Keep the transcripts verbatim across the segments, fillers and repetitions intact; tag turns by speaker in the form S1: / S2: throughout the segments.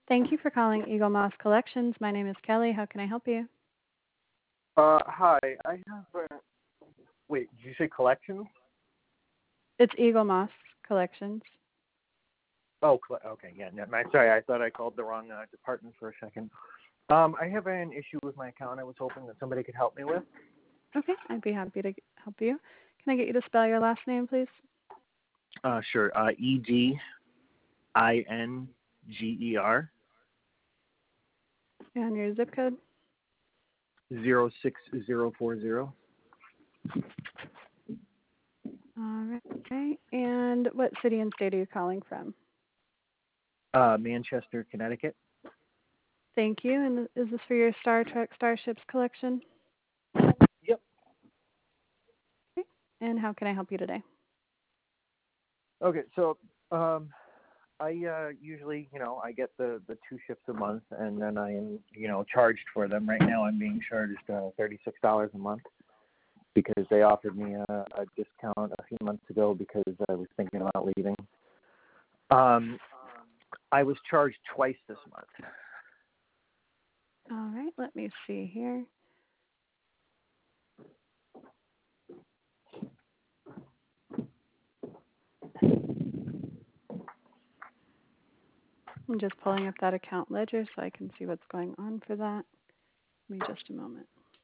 S1: Thank you for calling Eagle Moss Collections. My name is Kelly. How can I help you?
S2: Uh, hi. I have a... Wait, did you say collections?
S1: It's Eagle Moss Collections.
S2: Oh, coll- okay. Yeah, no, my, sorry. I thought I called the wrong uh, department for a second. Um, I have an issue with my account I was hoping that somebody could help me with.
S1: Okay, I'd be happy to help you. Can I get you to spell your last name, please?
S2: Uh, sure. Uh, E D I N G E R
S1: And your zip code?
S2: zero six zero four zero.
S1: All right. And what city and state are you calling from?
S2: Uh, Manchester, Connecticut.
S1: Thank you. And is this for your Star Trek Starships collection?
S2: Yep.
S1: Okay. And how can I help you today?
S2: Okay, so um, I uh, usually, you know, I get the, the two ships a month, and then I am, you know, charged for them. Right now, I'm being charged uh, thirty-six dollars a month because they offered me a, a discount a few months ago because I was thinking about leaving. Um, I was charged twice this month.
S1: All right. Let me see here. I'm just pulling up that account ledger so I can see what's going on for that. Give me just a moment.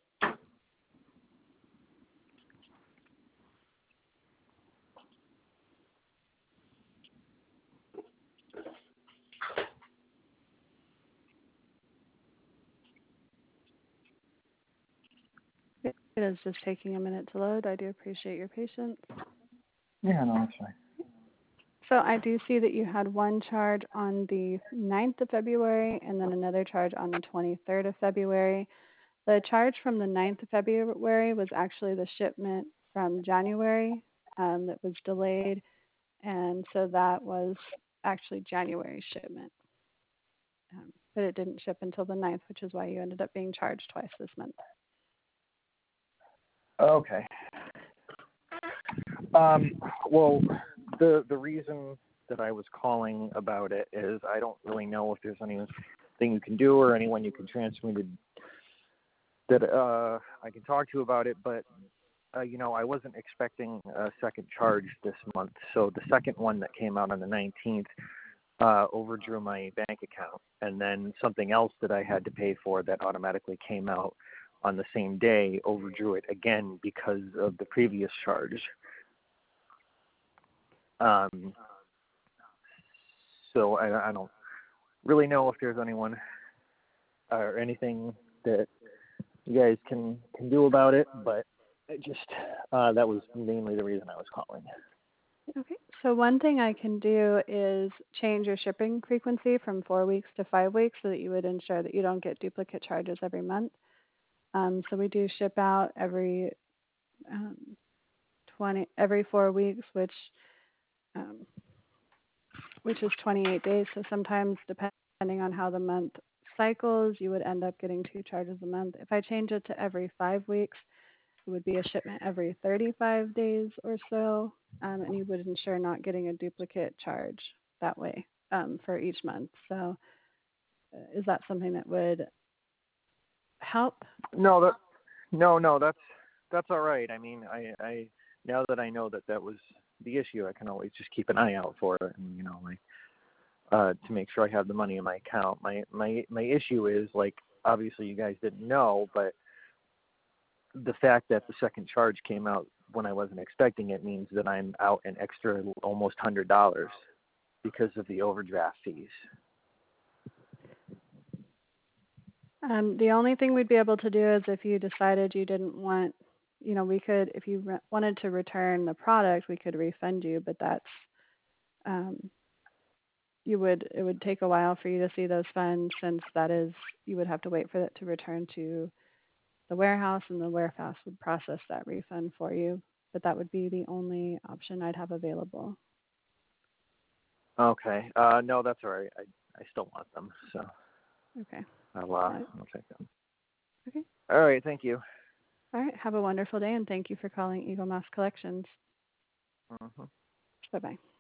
S1: It is just taking a minute to load. I do appreciate your patience.
S2: Yeah, no, that's fine.
S1: So I do see that you had one charge on the ninth of February and then another charge on the twenty-third of February. The charge from the ninth of February was actually the shipment from January um, that was delayed, and so that was actually January's shipment. Um, but it didn't ship until the ninth, which is why you ended up being charged twice this month.
S2: Okay. Um, well, the the reason that I was calling about it is I don't really know if there's anything you can do or anyone you can transfer me to that uh, I can talk to about it, but uh, you know, I wasn't expecting a second charge this month, so the second one that came out on the nineteenth uh, overdrew my bank account, and then something else that I had to pay for that automatically came out on the same day overdrew it again because of the previous charge. Um, so I, I don't really know if there's anyone or anything that you guys can, can do about it, but it just uh, that was mainly the reason I was calling.
S1: Okay, so one thing I can do is change your shipping frequency from four weeks to five weeks so that you would ensure that you don't get duplicate charges every month. Um, so we do ship out every um, twenty every four weeks, which um, which is twenty-eight days. So sometimes, depending on how the month cycles, you would end up getting two charges a month. If I change it to every five weeks, it would be a shipment every thirty-five days or so, um, and you would ensure not getting a duplicate charge that way um, for each month. So uh, is that something that would help?
S2: No, that no, no, that's that's all right. I mean, I, I now that I know that that was the issue, I can always just keep an eye out for it, and you know, like uh, to make sure I have the money in my account. My my my issue is like obviously you guys didn't know, but the fact that the second charge came out when I wasn't expecting it means that I'm out an extra almost one hundred dollars because of the overdraft fees.
S1: Um, the only thing we'd be able to do is if you decided you didn't want, you know, we could, if you re- wanted to return the product, we could refund you, but that's, um, you would, it would take a while for you to see those funds since that is, you would have to wait for it to return to the warehouse and the warehouse would process that refund for you. But that would be the only option I'd have available.
S2: Okay. Uh, no, that's all right. I I still want them, so
S1: Okay.
S2: I'll uh,
S1: Uh,
S2: I'll take them.
S1: okay.
S2: All right. Thank you.
S1: All right. Have a wonderful day and thank you for calling Eagle Moss Collections.
S2: Mm-hmm.
S1: Bye-bye.